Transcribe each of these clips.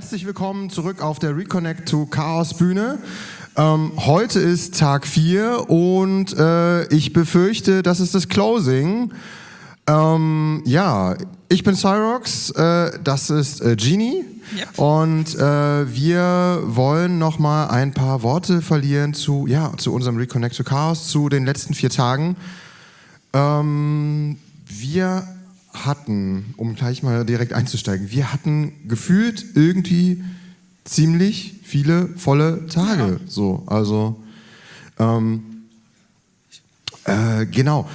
herzlich willkommen zurück auf der Reconnect to Chaos Bühne. Heute ist Tag 4 und ich befürchte, das ist das Closing. Ja, ich bin Cyrox, das ist Genie. Yep. Und wir wollen noch mal ein paar Worte verlieren zu unserem Reconnect to Chaos, zu den letzten 4 Tagen. Wir hatten, um gleich mal direkt einzusteigen, wir hatten gefühlt irgendwie ziemlich viele volle Tage. Ja. So, also genau.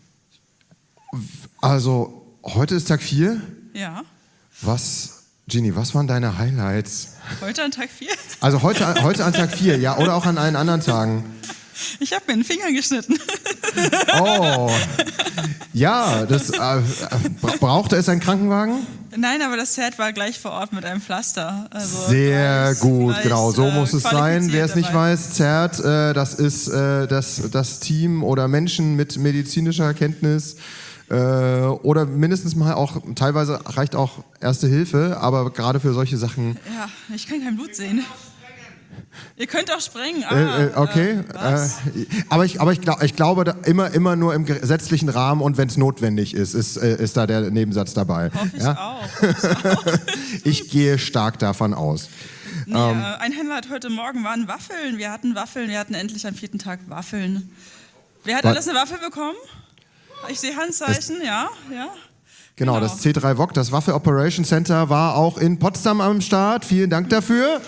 Also heute ist Tag 4. Ja. Genie, was waren deine Highlights? Heute an Tag 4? Also heute an Tag 4, ja, oder auch an allen anderen Tagen. Ich habe mir den Finger geschnitten. Oh, ja, das brauchte es einen Krankenwagen? Nein, aber das Pferd war gleich vor Ort mit einem Pflaster. Also sehr gut, genau, so muss es sein. Wer es nicht weiß, ZERT, das ist das Team oder Menschen mit medizinischer Kenntnis oder mindestens mal auch, teilweise reicht auch Erste Hilfe, aber gerade für solche Sachen... Ja, ich kann kein Blut sehen. Ihr könnt auch sprengen. Okay, aber ich glaube immer nur im gesetzlichen Rahmen und wenn es notwendig ist da der Nebensatz dabei. Hoffe ich auch. Ich gehe stark davon aus. Nee, ein Highlight heute Morgen waren Waffeln. Wir hatten endlich am 4. Tag Waffeln. Wer hat alles eine Waffel bekommen? Ich sehe Handzeichen, ja. Genau, das C3 VOC, das Waffe Operation Center, war auch in Potsdam am Start. Vielen Dank dafür.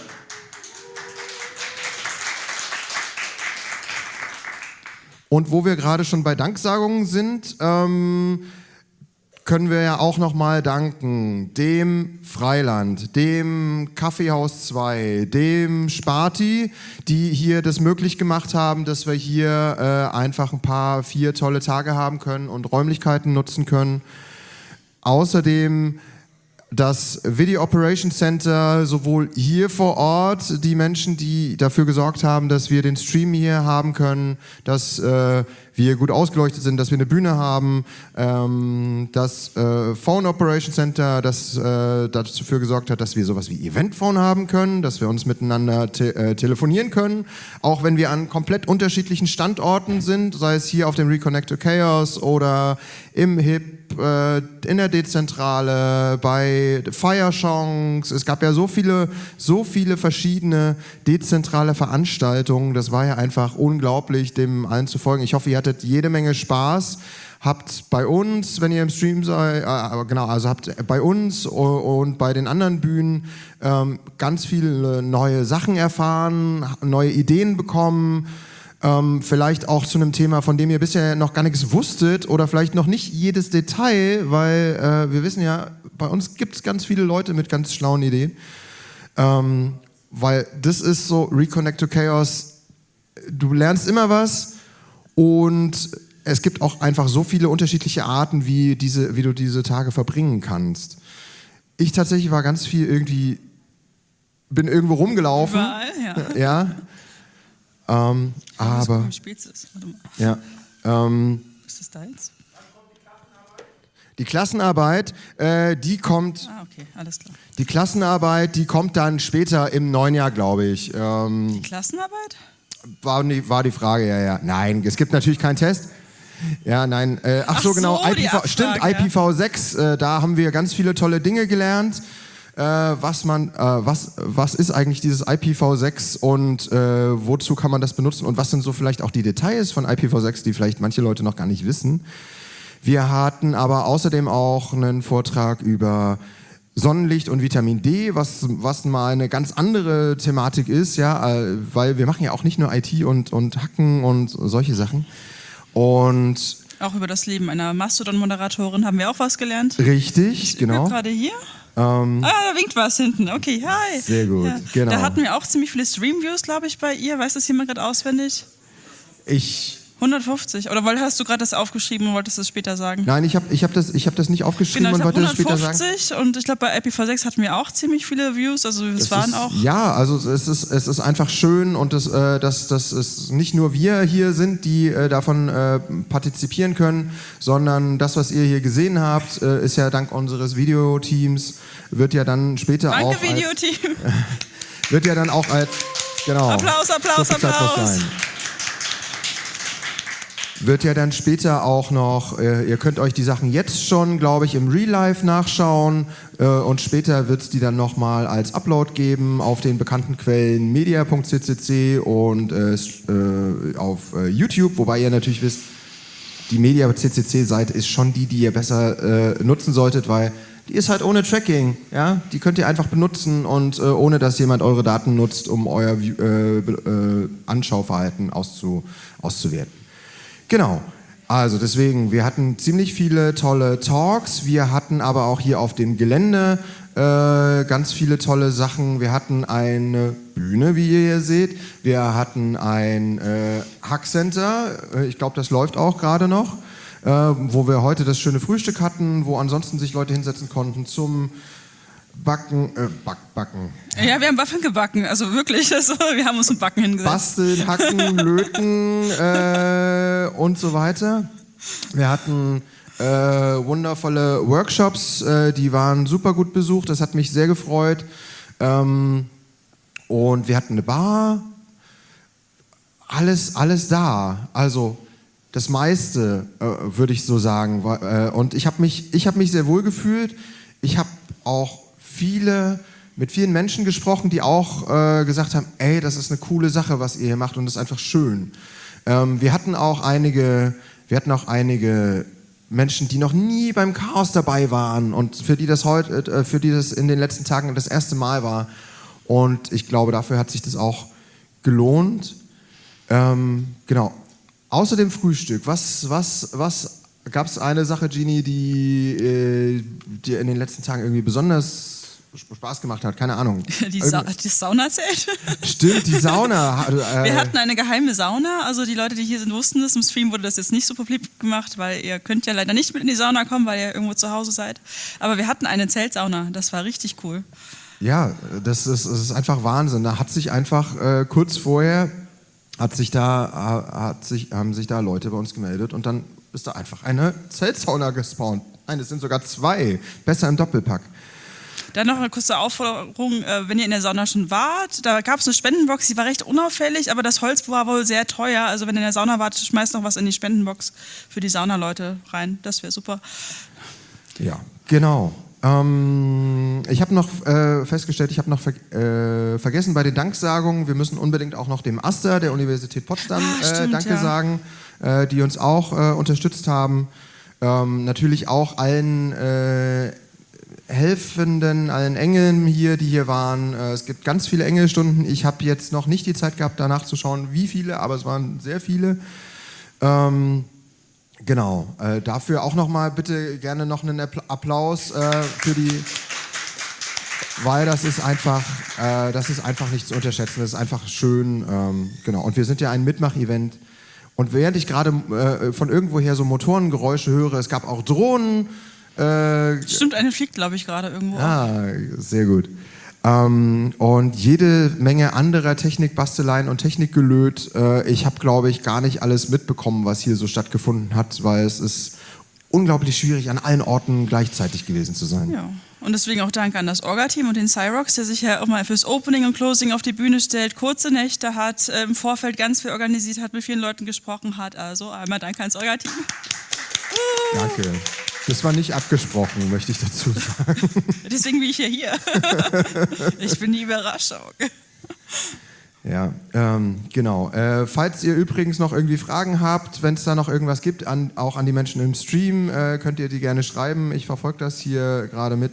Und wo wir gerade schon bei Danksagungen sind, können wir ja auch nochmal danken dem Freiland, dem Kaffeehaus 2, dem Sparti, die hier das möglich gemacht haben, dass wir hier einfach ein paar 4 tolle Tage haben können und Räumlichkeiten nutzen können. Außerdem das Video Operation Center, sowohl hier vor Ort, die Menschen, die dafür gesorgt haben, dass wir den Stream hier haben können, dass wir gut ausgeleuchtet sind, dass wir eine Bühne haben, das Phone Operation Center, das dafür gesorgt hat, dass wir sowas wie Eventphone haben können, dass wir uns miteinander telefonieren können, auch wenn wir an komplett unterschiedlichen Standorten sind, sei es hier auf dem Reconnect to Chaos oder im HIP, in der Dezentrale, bei Feierchance. Es gab ja so viele verschiedene dezentrale Veranstaltungen. Das war ja einfach unglaublich, dem allen zu folgen. Ich hoffe, ihr hattet jede Menge Spaß. Habt bei uns, wenn ihr im Stream seid, habt bei uns und bei den anderen Bühnen ganz viele neue Sachen erfahren, neue Ideen bekommen. Vielleicht auch zu einem Thema, von dem ihr bisher noch gar nichts wusstet oder vielleicht noch nicht jedes Detail, weil wir wissen ja, bei uns gibt es ganz viele Leute mit ganz schlauen Ideen, weil das ist so Reconnect to Chaos, du lernst immer was und es gibt auch einfach so viele unterschiedliche Arten, wie du diese Tage verbringen kannst. Ich tatsächlich war ganz viel bin irgendwo rumgelaufen. Überall, ja. Aber ja, ist das deins? Die Klassenarbeit, die kommt. Okay, alles klar. Die Klassenarbeit, die kommt dann später im neuen Jahr, glaube ich. Die Klassenarbeit? War die Frage, ja. Nein, es gibt natürlich keinen Test. Ja, nein. Ach so, genau. IPv6, da haben wir ganz viele tolle Dinge gelernt. Was ist eigentlich dieses IPv6 und wozu kann man das benutzen und was sind so vielleicht auch die Details von IPv6, die vielleicht manche Leute noch gar nicht wissen. Wir hatten aber außerdem auch einen Vortrag über Sonnenlicht und Vitamin D, was mal eine ganz andere Thematik ist, ja, weil wir machen ja auch nicht nur IT und Hacken und solche Sachen. Und auch über das Leben einer Mastodon-Moderatorin haben wir auch was gelernt. Richtig, genau. Gerade hier. Da winkt was hinten. Okay, hi. Sehr gut, ja. Genau. Da hatten wir auch ziemlich viele Streamviews, glaube ich, bei ihr. Weiß das jemand gerade auswendig? Ich 150. Oder hast du gerade das aufgeschrieben und wolltest es später sagen? Nein, ich hab das nicht aufgeschrieben Genau, und wollte das später sagen. 150 und ich glaube bei IPv6 hatten wir auch ziemlich viele Views, also es waren auch... Ja, also es ist einfach schön und dass es nicht nur wir hier sind, die davon partizipieren können, sondern das, was ihr hier gesehen habt, ist ja dank unseres Videoteams, wird ja dann später Danke, auch Videoteam. wird ja dann auch als... Genau. Applaus, Applaus, so viel Zeit muss Applaus. sein. Wird ja dann später auch noch, ihr könnt euch die Sachen jetzt schon, glaube ich, im Real Life nachschauen und später wird es die dann nochmal als Upload geben auf den bekannten Quellen media.ccc und auf YouTube, wobei ihr natürlich wisst, die Media.ccc-Seite ist schon die ihr besser nutzen solltet, weil die ist halt ohne Tracking, ja? Die könnt ihr einfach benutzen und ohne, dass jemand eure Daten nutzt, um euer Anschauverhalten auszuwerten. Genau, also deswegen, wir hatten ziemlich viele tolle Talks, wir hatten aber auch hier auf dem Gelände ganz viele tolle Sachen. Wir hatten eine Bühne, wie ihr hier seht, wir hatten ein Hackcenter, ich glaube, das läuft auch gerade noch, wo wir heute das schöne Frühstück hatten, wo ansonsten sich Leute hinsetzen konnten zum Backen. Ja, wir haben Waffeln gebacken, also wirklich, wir haben uns im Backen hingesetzt. Basteln, hacken, löten und so weiter. Wir hatten wundervolle Workshops, die waren super gut besucht, das hat mich sehr gefreut. Und wir hatten eine Bar, alles da, also das meiste, würde ich so sagen. Und ich habe mich sehr wohl gefühlt. Ich habe auch mit vielen Menschen gesprochen, die auch gesagt haben, ey, das ist eine coole Sache, was ihr hier macht und das ist einfach schön. Wir hatten auch einige Menschen, die noch nie beim Chaos dabei waren und für die das in den letzten Tagen das erste Mal war. Und ich glaube, dafür hat sich das auch gelohnt. Genau. Außer dem Frühstück, was gab es eine Sache, Genie, die dir in den letzten Tagen irgendwie besonders Spaß gemacht hat? Keine Ahnung. Die Sauna zählt. Stimmt, die Sauna. Wir hatten eine geheime Sauna, also die Leute, die hier sind, wussten das. Im Stream wurde das jetzt nicht so publik gemacht, weil ihr könnt ja leider nicht mit in die Sauna kommen, weil ihr irgendwo zu Hause seid. Aber wir hatten eine Zeltsauna, das war richtig cool. Ja, das ist einfach Wahnsinn. Da hat sich einfach kurz vorher haben sich da Leute bei uns gemeldet und dann ist da einfach eine Zeltsauna gespawnt. Nein, es sind sogar 2. Besser im Doppelpack. Dann noch eine kurze Aufforderung, wenn ihr in der Sauna schon wart, da gab es eine Spendenbox, die war recht unauffällig, aber das Holz war wohl sehr teuer. Also wenn ihr in der Sauna wart, schmeißt noch was in die Spendenbox für die Saunaleute rein. Das wäre super. Ja, genau. Ich habe noch festgestellt, ich habe noch vergessen bei den Danksagungen, wir müssen unbedingt auch noch dem AStA, der Universität Potsdam, Danke sagen, die uns auch unterstützt haben. Natürlich auch allen Helfenden, allen Engeln hier, die hier waren. Es gibt ganz viele Engelstunden. Ich habe jetzt noch nicht die Zeit gehabt, danach zu schauen, wie viele, aber es waren sehr viele. Genau, dafür auch nochmal bitte gerne noch einen Applaus für die, weil das ist einfach nicht zu unterschätzen, das ist einfach schön, genau. Und wir sind ja ein Mitmach-Event und während ich gerade von irgendwoher so Motorengeräusche höre, es gab auch Drohnen. Stimmt, eine fliegt, glaube ich, gerade irgendwo. Ah, sehr gut. Und jede Menge anderer Technikbasteleien und Technikgelöt. Ich habe, glaube ich, gar nicht alles mitbekommen, was hier so stattgefunden hat, weil es ist unglaublich schwierig, an allen Orten gleichzeitig gewesen zu sein. Ja, und deswegen auch Danke an das Orga-Team und den Cyrox, der sich ja auch mal fürs Opening und Closing auf die Bühne stellt, kurze Nächte hat, im Vorfeld ganz viel organisiert hat, mit vielen Leuten gesprochen hat. Also einmal Danke ans Orga-Team. Danke. Das war nicht abgesprochen, möchte ich dazu sagen. Deswegen bin ich ja hier. Ich bin die Überraschung. Ja, genau. Falls ihr übrigens noch irgendwie Fragen habt, wenn es da noch irgendwas gibt, auch an die Menschen im Stream, könnt ihr die gerne schreiben. Ich verfolge das hier gerade mit.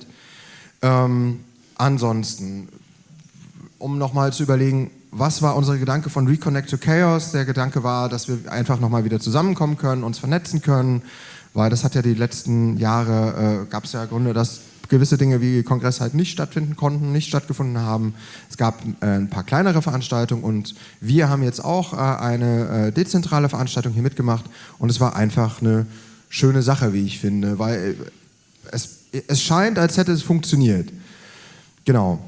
Ansonsten, um nochmal zu überlegen, was war unser Gedanke von Reconnect to Chaos? Der Gedanke war, dass wir einfach nochmal wieder zusammenkommen können, uns vernetzen können, weil das hat ja die letzten Jahre, gab es ja Gründe, das gewisse Dinge wie Kongress halt nicht stattfinden konnten, nicht stattgefunden haben. Es gab ein paar kleinere Veranstaltungen und wir haben jetzt auch eine dezentrale Veranstaltung hier mitgemacht und es war einfach eine schöne Sache, wie ich finde, weil es scheint, als hätte es funktioniert. Genau.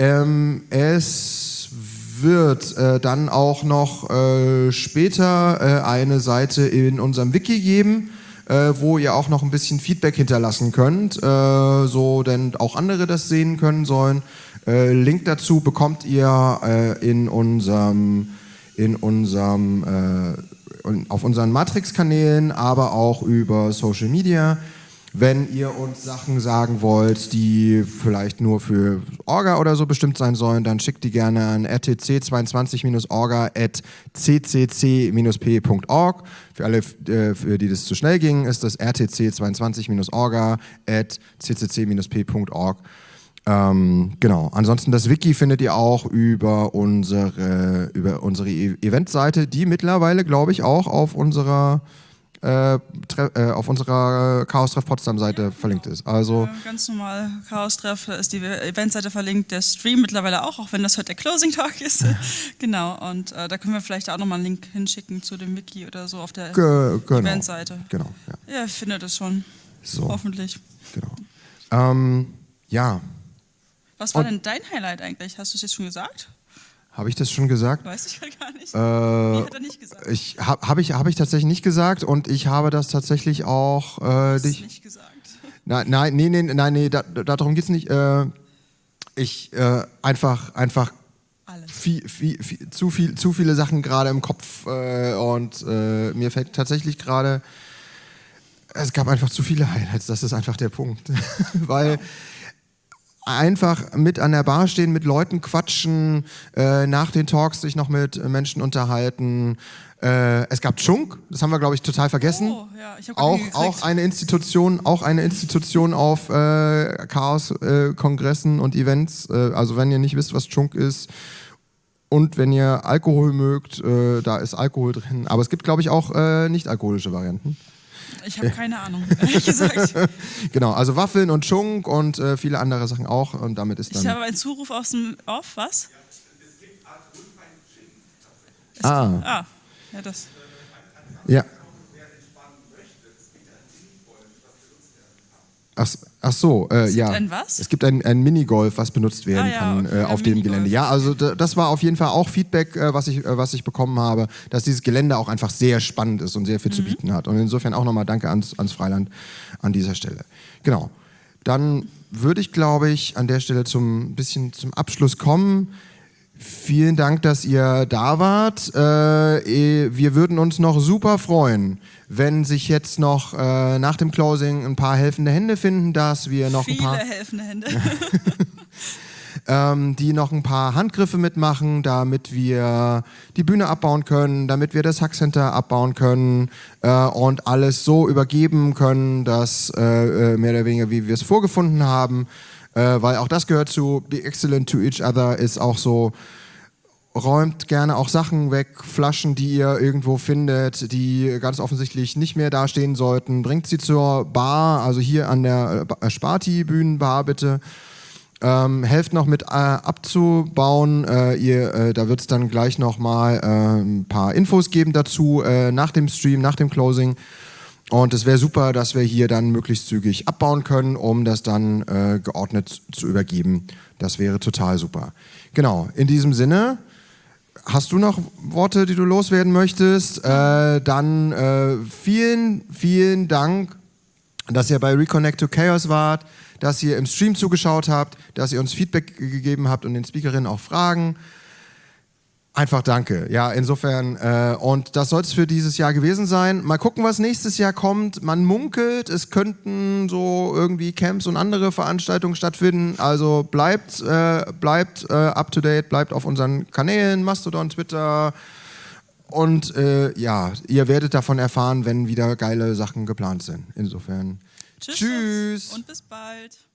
Es wird dann auch noch später eine Seite in unserem Wiki geben, wo ihr auch noch ein bisschen Feedback hinterlassen könnt, so denn auch andere das sehen können sollen. Link dazu bekommt ihr auf unseren Matrix-Kanälen, aber auch über Social Media. Wenn ihr uns Sachen sagen wollt, die vielleicht nur für Orga oder so bestimmt sein sollen, dann schickt die gerne an rtc22-orga@ccc-p.org. Für alle, für die das zu schnell ging, ist das rtc22-orga@ccc-p.org. Genau. Ansonsten das Wiki findet ihr auch über unsere Eventseite, die mittlerweile, glaube ich, auch auf unserer Chaos-Treff Potsdam-Seite verlinkt ist. Also ganz normal, Chaos-Treff ist die Eventseite verlinkt, der Stream mittlerweile auch wenn das heute der Closing Talk ist. Genau, und da können wir vielleicht auch nochmal einen Link hinschicken zu dem Wiki oder so auf der Eventseite. Genau. Ja, ich finde das schon. So. Hoffentlich. Genau. Ja. Was war denn dein Highlight eigentlich? Hast du es jetzt schon gesagt? Habe ich das schon gesagt? Weiß ich gar nicht. Wie hat er nicht gesagt? Habe ich tatsächlich nicht gesagt und ich habe das tatsächlich auch nicht gesagt. Nein, darum geht es nicht. Einfach zu viele Sachen gerade im Kopf und mir fällt tatsächlich gerade, es gab einfach zu viele Highlights, das ist einfach der Punkt. Weil einfach mit an der Bar stehen, mit Leuten quatschen, nach den Talks sich noch mit Menschen unterhalten. Es gab Chunk, das haben wir, glaube ich, total vergessen. Oh, ja, ich hab auch eine Institution auf Chaos-Kongressen und Events. Also wenn ihr nicht wisst, was Chunk ist und wenn ihr Alkohol mögt, da ist Alkohol drin. Aber es gibt, glaube ich, auch nicht-alkoholische Varianten. Ich habe keine Ahnung, ehrlich gesagt. Genau, also Waffeln und Chunk und viele andere Sachen auch. Und damit ist dann. Ich habe einen Zuruf was? Ja, es gibt ja, das. Ja. Ach so, ja. Ein was? Es gibt ein Minigolf, was benutzt werden kann okay, auf dem Gelände. Ja, also das war auf jeden Fall auch Feedback, was ich bekommen habe, dass dieses Gelände auch einfach sehr spannend ist und sehr viel zu bieten hat. Und insofern auch nochmal Danke ans Freiland an dieser Stelle. Genau. Dann würde ich, glaube ich, an der Stelle zum Abschluss kommen. Vielen Dank, dass ihr da wart. Wir würden uns noch super freuen, wenn sich jetzt noch nach dem Closing ein paar helfende Hände finden, dass wir noch viele helfende Hände. Die noch ein paar Handgriffe mitmachen, damit wir die Bühne abbauen können, damit wir das Hackcenter abbauen können und alles so übergeben können, dass mehr oder weniger, wie wir es vorgefunden haben, weil auch das gehört zu Be Excellent to Each Other, ist auch so, räumt gerne auch Sachen weg, Flaschen, die ihr irgendwo findet, die ganz offensichtlich nicht mehr dastehen sollten, bringt sie zur Bar, also hier an der Sparti-Bühnenbar bitte. Helft noch mit abzubauen, da wird es dann gleich nochmal ein paar Infos geben dazu, nach dem Stream, nach dem Closing. Und es wäre super, dass wir hier dann möglichst zügig abbauen können, um das dann geordnet zu übergeben. Das wäre total super. Genau, in diesem Sinne, hast du noch Worte, die du loswerden möchtest? Dann vielen, vielen Dank, dass ihr bei Reconnect to Chaos wart, dass ihr im Stream zugeschaut habt, dass ihr uns Feedback gegeben habt und den Speakerinnen auch Fragen. Einfach danke. Ja, insofern, und das soll es für dieses Jahr gewesen sein. Mal gucken, was nächstes Jahr kommt. Man munkelt, es könnten so irgendwie Camps und andere Veranstaltungen stattfinden. Also bleibt up to date, bleibt auf unseren Kanälen, Mastodon, Twitter. Und ja, ihr werdet davon erfahren, wenn wieder geile Sachen geplant sind. Insofern, tschüss. Und bis bald.